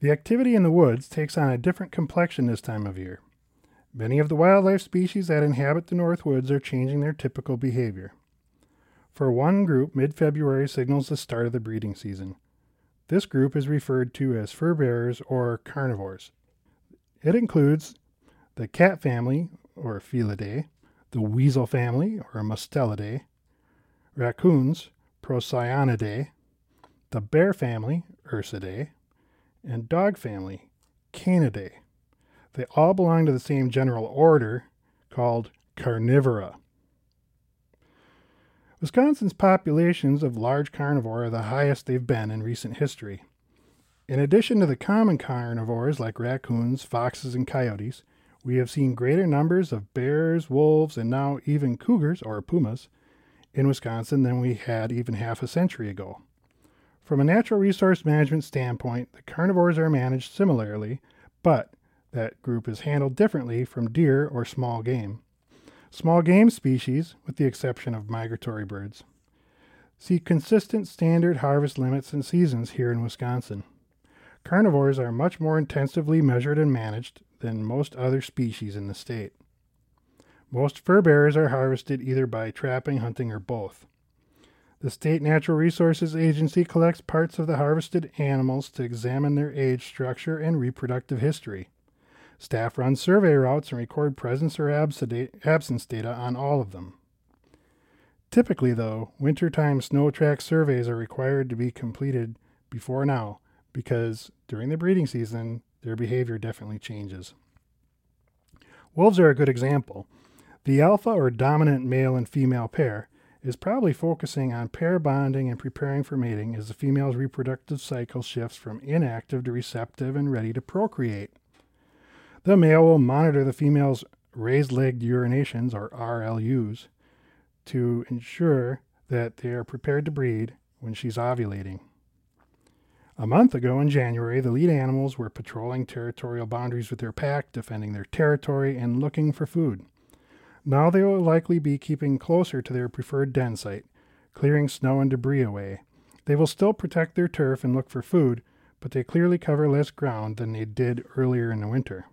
The activity in the woods takes on a different complexion this time of year. Many of the wildlife species that inhabit the North Woods are changing their typical behavior. For one group, mid-February signals the start of the breeding season. This group is referred to as fur bearers or carnivores. It includes the cat family, or Felidae, the weasel family, or Mustelidae, raccoons, Procyonidae, the bear family, Ursidae, and dog family, Canidae. They all belong to the same general order called Carnivora. Wisconsin's populations of large carnivore are the highest they've been in recent history. In addition to the common carnivores like raccoons, foxes, and coyotes, we have seen greater numbers of bears, wolves, and now even cougars, or pumas, in Wisconsin than we had even half a century ago. From a natural resource management standpoint, the carnivores are managed similarly, but that group is handled differently from deer or small game. Small game species, with the exception of migratory birds, see consistent standard harvest limits and seasons here in Wisconsin. Carnivores are much more intensively measured and managed than most other species in the state. Most fur bearers are harvested either by trapping, hunting, or both. The State Natural Resources Agency collects parts of the harvested animals to examine their age structure and reproductive history. Staff run survey routes and record presence or absence data on all of them. Typically, though, wintertime snow track surveys are required to be completed before now because during the breeding season, their behavior definitely changes. Wolves are a good example. The alpha or dominant male and female pair is probably focusing on pair bonding and preparing for mating as the female's reproductive cycle shifts from inactive to receptive and ready to procreate. The male will monitor the female's raised-legged urinations, or RLUs, to ensure that they are prepared to breed when she's ovulating. A month ago in January, the lead animals were patrolling territorial boundaries with their pack, defending their territory, and looking for food. Now they will likely be keeping closer to their preferred den site, clearing snow and debris away. They will still protect their turf and look for food, but they clearly cover less ground than they did earlier in the winter.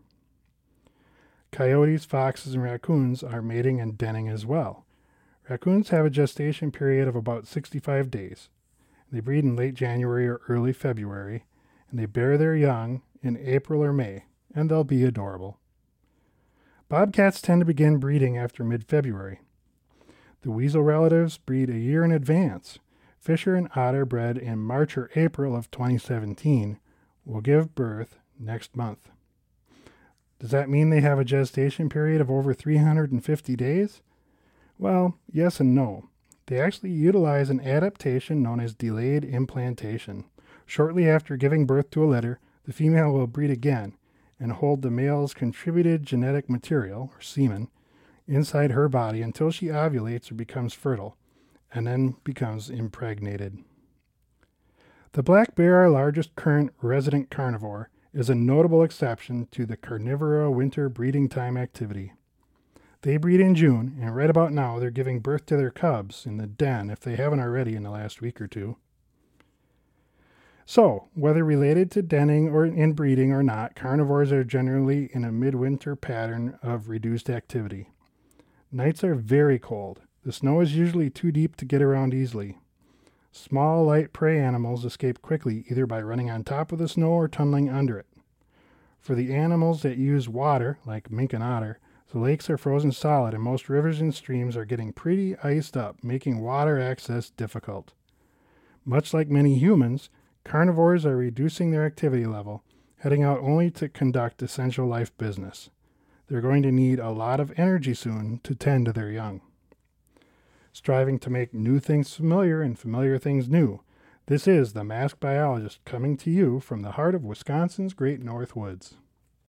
Coyotes, foxes, and raccoons are mating and denning as well. Raccoons have a gestation period of about 65 days. They breed in late January or early February, and they bear their young in April or May, and they'll be adorable. Bobcats tend to begin breeding after mid-February. The weasel relatives breed a year in advance. Fisher and otter bred in March or April of 2017 will give birth next month. Does that mean they have a gestation period of over 350 days? Well, yes and no. They actually utilize an adaptation known as delayed implantation. Shortly after giving birth to a litter, the female will breed again and hold the male's contributed genetic material, or semen, inside her body until she ovulates or becomes fertile, and then becomes impregnated. The black bear, our largest current resident carnivore, is a notable exception to the carnivora winter breeding time activity. They breed in June, and right about now they're giving birth to their cubs in the den if they haven't already in the last week or two. So, whether related to denning or inbreeding or not, carnivores are generally in a midwinter pattern of reduced activity. Nights are very cold. The snow is usually too deep to get around easily. Small, light prey animals escape quickly either by running on top of the snow or tunneling under it. For the animals that use water, like mink and otter, the lakes are frozen solid and most rivers and streams are getting pretty iced up, making water access difficult. Much like many humans, carnivores are reducing their activity level, heading out only to conduct essential life business. They're going to need a lot of energy soon to tend to their young. Striving to make new things familiar and familiar things new. This is the Masked Biologist coming to you from the heart of Wisconsin's Great North Woods.